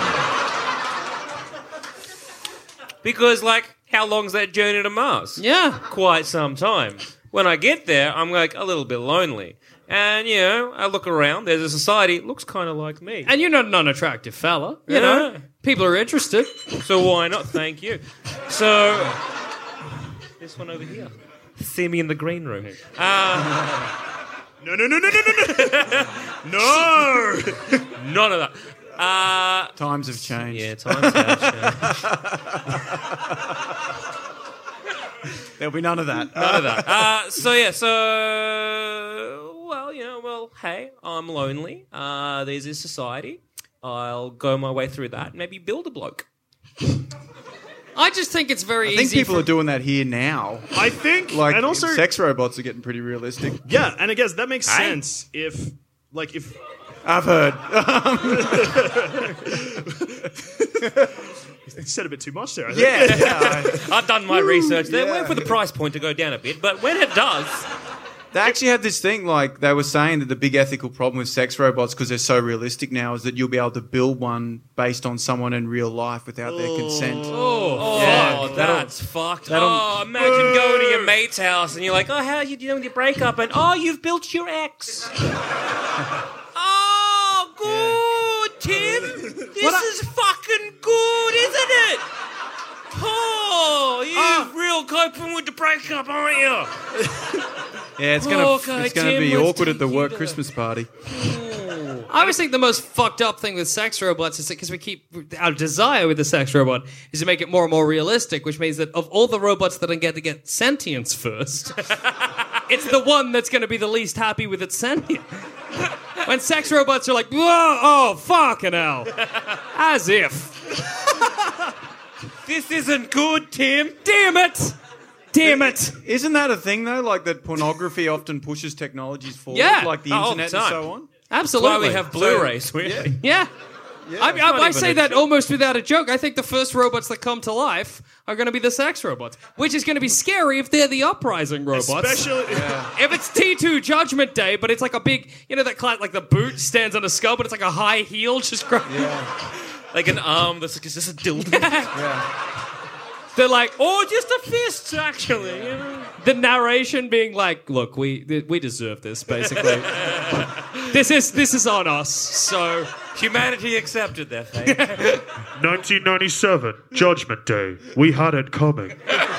Because, like, how long's that journey to Mars? Yeah. Quite some time. When I get there, I'm like a little bit lonely. And, you know, I look around, there's a society, looks kind of like me. And you're not an unattractive fella. You Yeah. know, people are interested. So why not? Thank you. So, this one over here. See me in the green room. Uh, No, no, no, no, no, no, no. No! none of that. Uh, Times have changed. yeah, times have changed. There'll be none of that. None of that. Uh, so yeah, so well, you know, well, hey, I'm lonely. Uh, there's this society. I'll go my way through that. Maybe build a bloke. I just think it's very I think easy. people for- are doing that here now. I think, Like, and also, sex robots are getting pretty realistic. yeah, and I guess that makes Hey. sense if, like, if I've heard. You said a bit too much there, I think. Yeah, yeah. I've done my research. They're Yeah. waiting for the price point to go down a bit, but when it does, They actually had this thing, like, they were saying that the big ethical problem with sex robots, because they're so realistic now, is that you'll be able to build one based on someone in real life without their consent. oh, Yeah. fuck, that's fucked. that'll- Oh, imagine going to your mate's house and you're like, oh, how are you doing with your breakup? And oh, you've built your ex. Oh, good, Tim. This What I- is fucking good, isn't it? Oh, you're real coping with the breakup, aren't you? Yeah, it's gonna Okay, it's gonna Tim, be let's awkward at the take you work to- Christmas party. I always think the most fucked up thing with sex robots is that because we keep our desire with the sex robot is to make it more and more realistic, which means that of all the robots that are going to get sentience first, it's the one that's going to be the least happy with its sentience. When sex robots are like, whoa, oh, fucking hell. As if. This isn't good, Tim. Damn it. Damn it. Isn't that a thing though? Like that pornography often pushes technologies forward, Yeah. like the Oh, all the internet and time. so on. Absolutely. That's why we have Blu-rays. weirdly. Yeah. I, I, not I even say a that joke. almost without a joke. I think the first robots that come to life are going to be the sex robots, which is going to be scary if they're the uprising robots. Especially, If it's T two Judgment Day, but it's like a big, you know, that cla- like the boot stands on a skull, but it's like a high heel just gra- Like an arm that's just a dildo. They're like, Or just a fist, actually. You know? the narration being like, look, we we deserve this, basically. this is this is on us, so Humanity accepted their fate. nineteen ninety-seven, Judgment Day. We had it coming.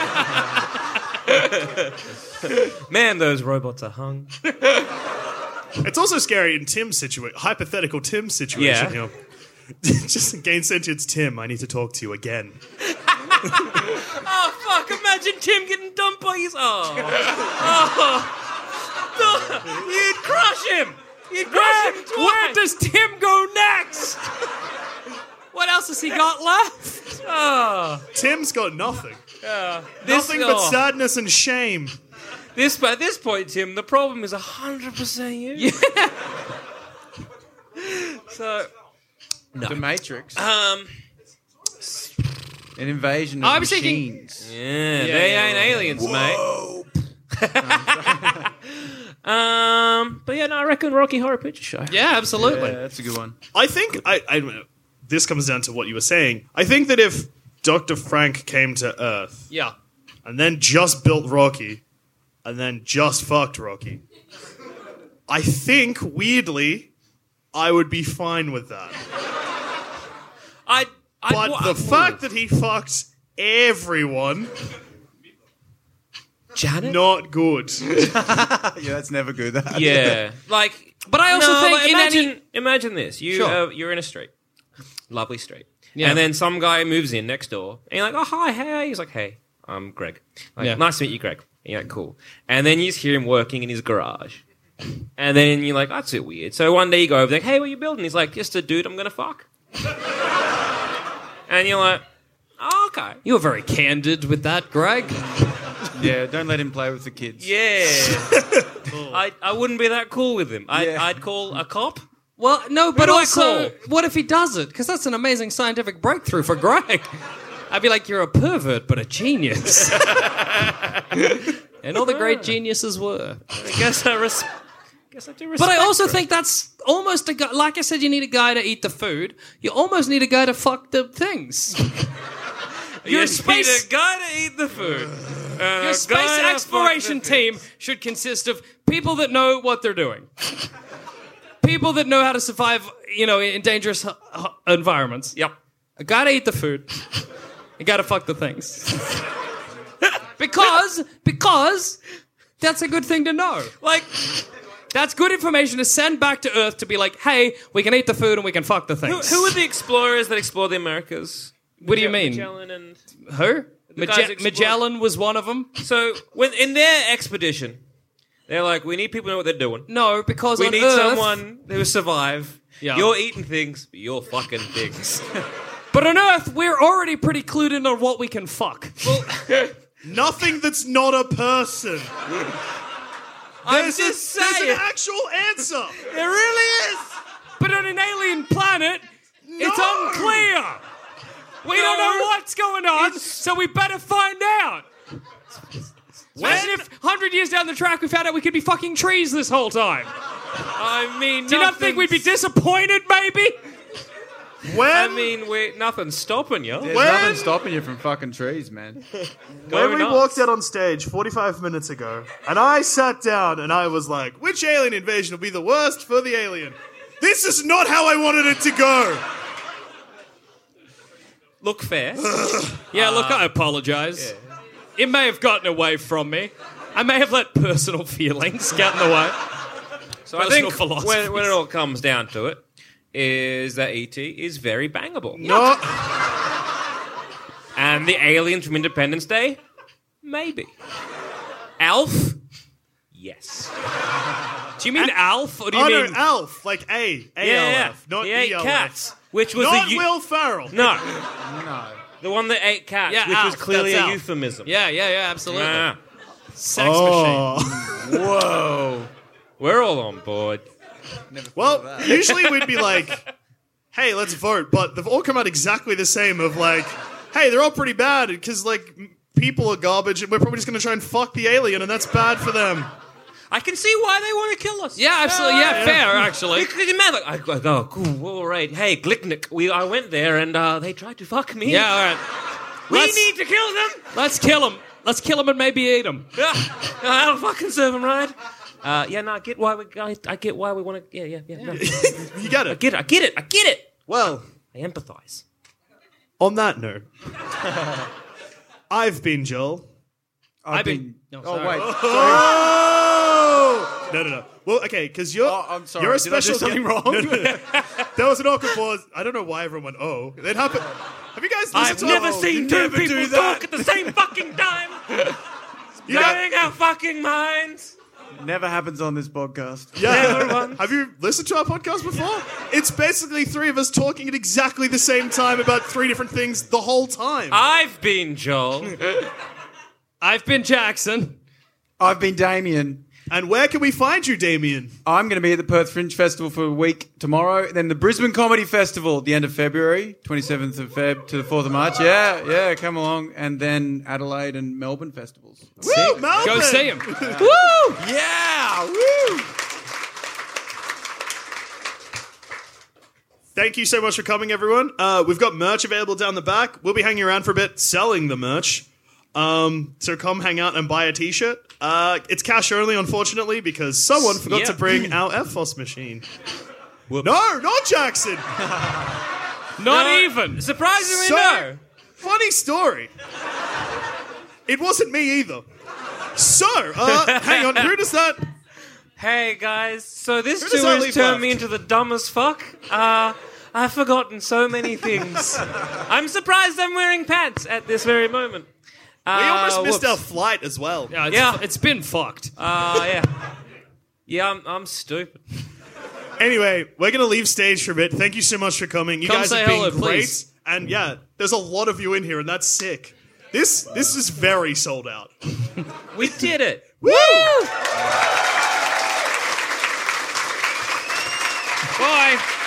Man, those robots are hung. it's also scary in Tim's situation, hypothetical Tim's situation Yeah. here. Just gain sentience, Tim. I need to talk to you again. Oh, fuck, imagine Tim getting dumped by his... Oh. oh. You'd crush him. You'd crush where, him where twice. does Tim go next? What else has he got left? Oh. Tim's got nothing. This, Nothing but oh. sadness and shame. This, by this point, Tim, the problem is one hundred percent you. Yeah. So... The Matrix, Um... an invasion of I was thinking- machines. Yeah, they ain't aliens, mate. um, but yeah, no, I reckon Rocky Horror Picture Show. Yeah, absolutely. Yeah, that's a good one. I think I, I. This comes down to what you were saying. I think that if Doctor Frank came to Earth Yeah. and then just built Rocky, and then just fucked Rocky, I think weirdly, I would be fine with that. I, I, But wa- the fact that he fucked everyone, Janet, not good. Yeah, that's never good. That. yeah, like, But I also no, think like, in imagine, any- imagine this: you, Sure. uh, you're in a street, lovely street, Yeah. and then some guy moves in next door, and you're like, "Oh, hi, hey." He's like, "Hey, I'm Greg. Like, Yeah. nice to meet you, Greg." And you're like, "Cool." And then you just hear him working in his garage. And then you're like, that's a bit weird. So one day you go over there, hey, what are you building? He's like, just a dude I'm going to fuck. And you're like, oh, okay. You were very candid with that, Greg. Yeah, don't let him play with the kids. Yeah. I, I wouldn't be that cool with him. I, Yeah. I'd call a cop. Well, no, but do I also, call? what if he does it? Because that's an amazing scientific breakthrough for Greg. I'd be like, you're a pervert, but a genius. And all the great geniuses were. I guess I, res- guess I do respect But I also Greg. think that's almost a guy. Like I said, you need a guy to eat the food. You almost need a guy to fuck the things. Your your space... space- a guy to eat the food. and Your a space guy to exploration fuck the thing. team should consist of people that know what they're doing. People that know how to survive, you know, in dangerous uh, uh, environments. Yep. I gotta eat the food. I gotta fuck the things. because, because that's a good thing to know. Like, That's good information to send back to Earth to be like, hey, we can eat the food and we can fuck the who, things. who are the explorers that explored the Americas? What do you Mage- mean? Magellan and... Who? The Mage- guys explore- Magellan was one of them. So, when in their expedition, they're like, we need people to know what they're doing. No, because We on need Earth, someone who survive. Yeah. You're eating things, but you're fucking things. But on Earth, we're already pretty clued in on what we can fuck. Nothing that's not a person. I'm There's, just a, there's saying. an actual answer. There really is. But on an alien planet, it's No! unclear. We don't know what's going on, so we better find out. Imagine if one hundred years down the track we found out we could be fucking trees this whole time. I mean, Do you not think we'd be disappointed, maybe? When, I mean, we nothing's stopping you. There's When- nothing stopping you from fucking trees, man. when Going we nuts. walked out on stage forty-five minutes ago, and I sat down and I was like, which alien invasion will be the worst for the alien? This is not how I wanted it to go. Look fair. Yeah, look, I apologize. It may have gotten away from me. I may have let personal feelings get in the way. So I Personal think philosophies. when, when it all comes down to it, is that E T is very bangable. No, And the aliens from Independence Day? Maybe. Alf? Yes. Do you mean Alf, or do you oh mean... no, Alf, like A, A Yeah, L yeah. F, not He ate E L F. cats, which was Not a... eu- Will Ferrell. No, No. the one that ate cats, Yeah, which was Alf, clearly that's a Alf. euphemism. Yeah, yeah, yeah, absolutely. Ah. Sex machine. Oh. Whoa. We're all on board. Well, usually we'd be like, hey, let's vote, but they've all come out exactly the same of like, hey, they're all pretty bad because like m- people are garbage and we're probably just going to try and fuck the alien and that's bad for them. I can see why they want to kill us. Yeah, absolutely. Yeah, fair, actually. Because imagine, like, I go, cool, all right. Hey, Glicknick, we, I went there and uh, they tried to fuck me. Yeah, all right. we let's- need to kill them. Let's kill him. Let's kill him and maybe eat him. Yeah, I'll fucking serve them right. Uh, yeah, no, I get why we. I, I get why we want to. Yeah, yeah, yeah. No. You get I it. get it. I get it. I get it. Well, I empathize. on that note, I've been Joel. I've been- been. no, oh sorry. wait. Oh! No, no, no. Well, okay, because you're. Oh, I'm sorry. You're a Did I do special something guest- wrong? No, no, no. That was an awkward pause. I don't know why everyone went, oh. It happened. Have you guys listened I've to never oh, seen you two never people do talk that. at the same fucking time. You know- Knowing our fucking minds. Never happens on this podcast. Yeah. Never once. Have you listened to our podcast before? It's basically three of us talking at exactly the same time about three different things the whole time. I've been Joel. I've been Jackson. I've been Damien. And where can we find you, Damien? I'm going to be at the Perth Fringe Festival for a week tomorrow. Then the Brisbane Comedy Festival at the end of February, twenty-seventh of Feb to the fourth of March. Yeah, yeah, come along. And then Adelaide and Melbourne festivals. Woo, Melbourne! Go see him. Woo! Yeah! Woo! Thank you so much for coming, everyone. Uh, we've got merch available down the back. We'll be hanging around for a bit selling the merch. Um, so come hang out and buy a t-shirt. Uh, it's cash only, unfortunately, because someone forgot Yeah. to bring our F O S machine. No, not Jackson. Not No, even. Surprisingly, So, no. funny story. It wasn't me either. So, uh, hang on. Who does that? Hey guys, so this Who does tour that has leave turned left? me into the dumbest fuck. Uh, I've forgotten so many things. I'm surprised I'm wearing pants at this very moment. We Uh, almost missed our whoops. flight as well. Yeah, it's, Yeah. it's been fucked. Uh, yeah. Yeah, I'm, I'm stupid. Anyway, we're going to leave stage for a bit. Thank you so much for coming. You Come guys say have been hello, great. please. And yeah, there's a lot of you in here, and that's sick. This this is very sold out. We did it. Woo! Bye.